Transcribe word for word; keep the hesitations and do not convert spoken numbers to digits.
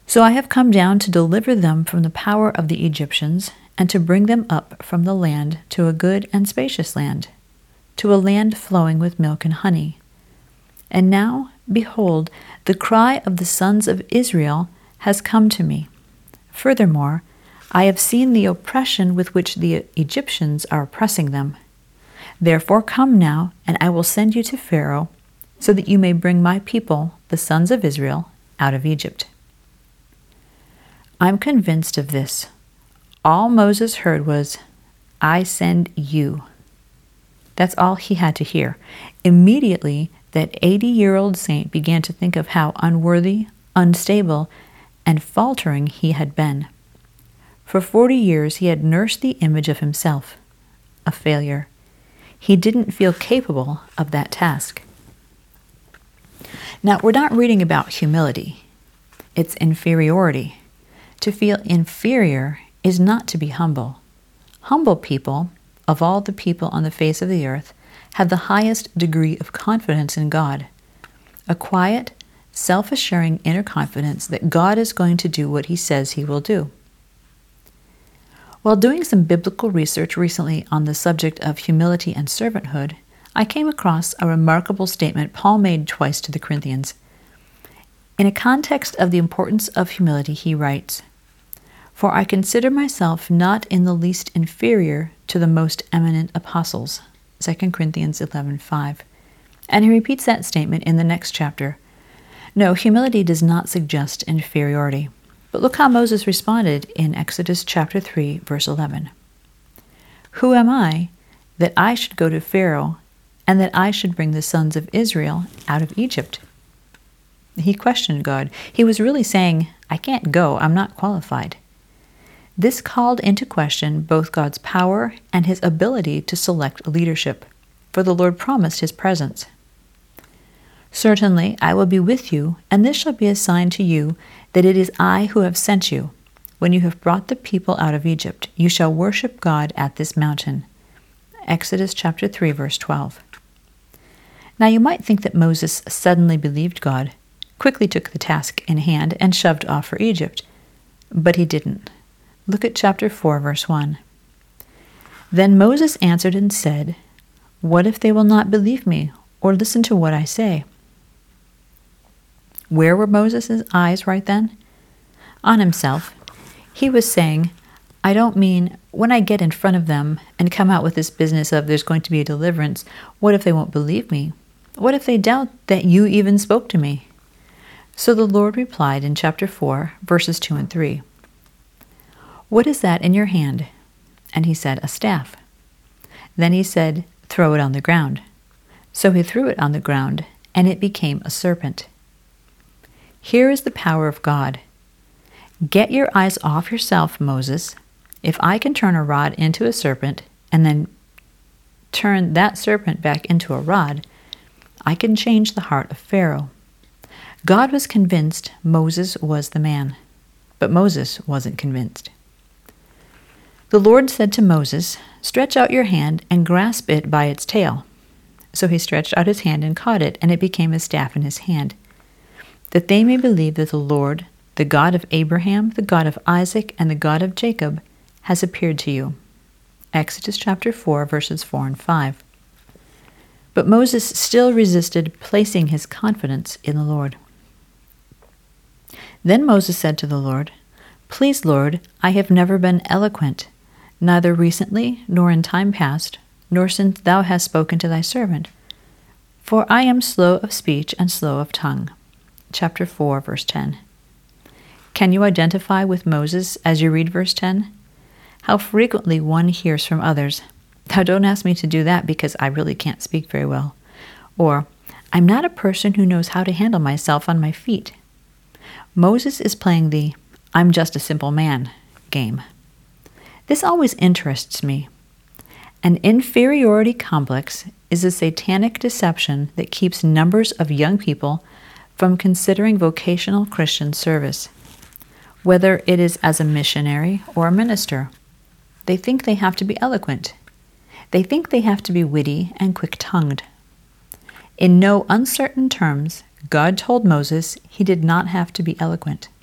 So I have come down to deliver them from the power of the Egyptians, and to bring them up from the land to a good and spacious land, to a land flowing with milk and honey. And now, behold, the cry of the sons of Israel has come to me. Furthermore, I have seen the oppression with which the Egyptians are oppressing them. Therefore come now, and I will send you to Pharaoh, so that you may bring my people, the sons of Israel, out of Egypt. I'm convinced of this. All Moses heard was, I send you. That's all he had to hear. Immediately, that eighty-year-old saint began to think of how unworthy, unstable, and faltering he had been. For forty years he had nursed the image of himself, a failure. He didn't feel capable of that task. Now, we're not reading about humility. It's inferiority. To feel inferior is not to be humble. Humble people, of all the people on the face of the earth, have the highest degree of confidence in God. A quiet, self-assuring inner confidence that God is going to do what he says he will do. While doing some biblical research recently on the subject of humility and servanthood, I came across a remarkable statement Paul made twice to the Corinthians. In a context of the importance of humility, he writes, For I consider myself not in the least inferior to the most eminent apostles, Second Corinthians eleven five. And he repeats that statement in the next chapter. No, humility does not suggest inferiority. But look how Moses responded in Exodus chapter three, verse eleven. Who am I that I should go to Pharaoh, and that I should bring the sons of Israel out of Egypt? He questioned God. He was really saying, I can't go, I'm not qualified. This called into question both God's power and his ability to select leadership, for the Lord promised his presence. Certainly I will be with you, and this shall be a sign to you that it is I who have sent you. When you have brought the people out of Egypt, you shall worship God at this mountain. Exodus chapter three, verse twelve. Now you might think that Moses suddenly believed God, quickly took the task in hand, and shoved off for Egypt. But he didn't. Look at chapter four, verse one. Then Moses answered and said, What if they will not believe me, or listen to what I say? Where were Moses' eyes right then? On himself. He was saying, I don't mean when I get in front of them and come out with this business of there's going to be a deliverance, what if they won't believe me? What if they doubt that you even spoke to me? So the Lord replied in chapter four, verses two and three. What is that in your hand? And he said, A staff. Then he said, Throw it on the ground. So he threw it on the ground, and it became a serpent. Here is the power of God. Get your eyes off yourself, Moses. If I can turn a rod into a serpent, and then turn that serpent back into a rod, I can change the heart of Pharaoh. God was convinced Moses was the man, but Moses wasn't convinced. The Lord said to Moses, Stretch out your hand and grasp it by its tail. So he stretched out his hand and caught it, and it became a staff in his hand, that they may believe that the Lord, the God of Abraham, the God of Isaac, and the God of Jacob, has appeared to you. Exodus chapter four, verses four and five. But Moses still resisted placing his confidence in the Lord. Then Moses said to the Lord, Please, Lord, I have never been eloquent, neither recently nor in time past, nor since thou hast spoken to thy servant. For I am slow of speech and slow of tongue. Chapter four, verse ten. Can you identify with Moses as you read verse ten? How frequently one hears from others, Now don't ask me to do that because I really can't speak very well. Or, I'm not a person who knows how to handle myself on my feet. Moses is playing the I'm just a simple man game. This always interests me. An inferiority complex is a satanic deception that keeps numbers of young people from considering vocational Christian service, whether it is as a missionary or a minister. They think they have to be eloquent. They think they have to be witty and quick-tongued. In no uncertain terms, God told Moses he did not have to be eloquent.